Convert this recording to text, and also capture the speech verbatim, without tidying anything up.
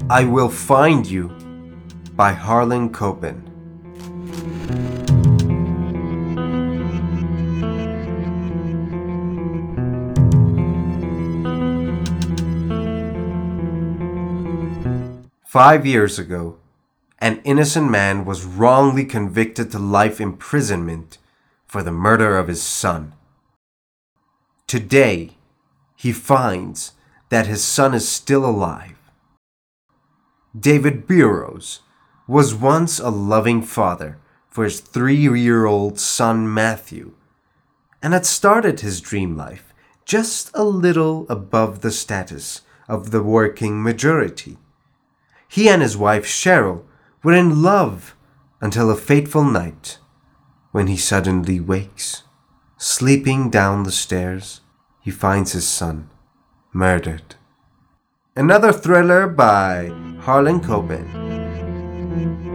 I Will Find You by Harlan Coben. Five years ago, an innocent man was wrongly convicted to life imprisonment for the murder of his son. Today, he finds that his son is still alive. David Burrows was once a loving father for his three-year-old son Matthew, and had started his dream life just a little above the status of the working majority. He and his wife Cheryl were in love until a fateful night when he suddenly wakes. Sleeping down the stairs, he finds his son murdered. Another thriller by Harlan Coben.